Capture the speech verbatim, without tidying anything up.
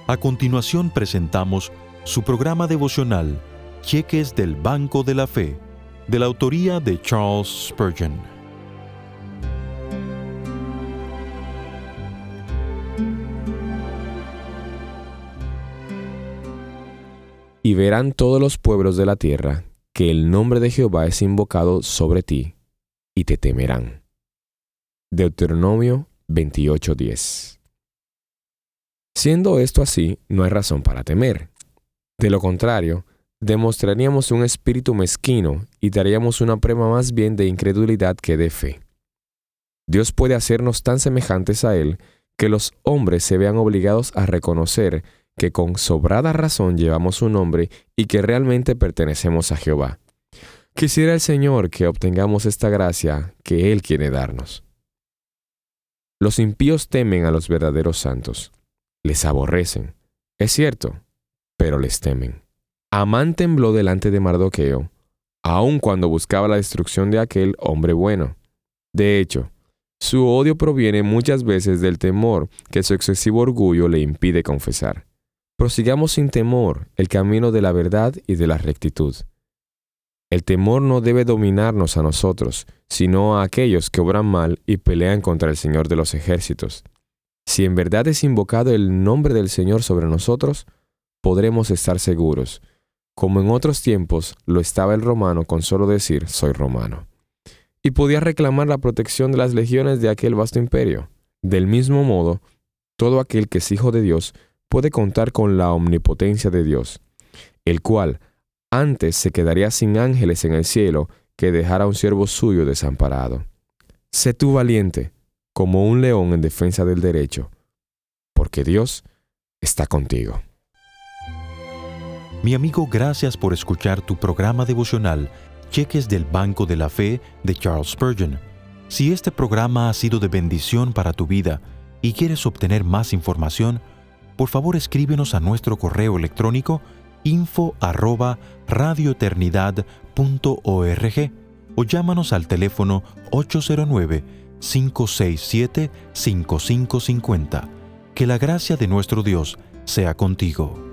A continuación presentamos su programa devocional, Cheques del Banco de la Fe, de la autoría de Charles Spurgeon. Y verán todos los pueblos de la tierra que el nombre de Jehová es invocado sobre ti, y te temerán. Deuteronomio veintiocho diez. Siendo esto así, no hay razón para temer. De lo contrario, demostraríamos un espíritu mezquino y daríamos una prueba más bien de incredulidad que de fe. Dios puede hacernos tan semejantes a Él que los hombres se vean obligados a reconocer que con sobrada razón llevamos su nombre y que realmente pertenecemos a Jehová. Quisiera el Señor que obtengamos esta gracia que Él quiere darnos. Los impíos temen a los verdaderos santos. Les aborrecen, es cierto, pero les temen. Amán tembló delante de Mardoqueo, aun cuando buscaba la destrucción de aquel hombre bueno. De hecho, su odio proviene muchas veces del temor que su excesivo orgullo le impide confesar. Prosigamos sin temor el camino de la verdad y de la rectitud. El temor no debe dominarnos a nosotros, sino a aquellos que obran mal y pelean contra el Señor de los ejércitos. Si en verdad es invocado el nombre del Señor sobre nosotros, podremos estar seguros, como en otros tiempos lo estaba el romano con solo decir «soy romano». Y podía reclamar la protección de las legiones de aquel vasto imperio. Del mismo modo, todo aquel que es hijo de Dios puede contar con la omnipotencia de Dios, el cual antes se quedaría sin ángeles en el cielo que dejar a un siervo suyo desamparado. Sé tú valiente, como un león en defensa del derecho, porque Dios está contigo. Mi amigo, gracias por escuchar tu programa devocional, Cheques del Banco de la Fe de Charles Spurgeon. Si este programa ha sido de bendición para tu vida y quieres obtener más información, por favor escríbenos a nuestro correo electrónico info arroba radioeternidad punto org o llámanos al teléfono ocho cero nueve, cinco seis siete, cinco cinco cinco cero. Que la gracia de nuestro Dios sea contigo.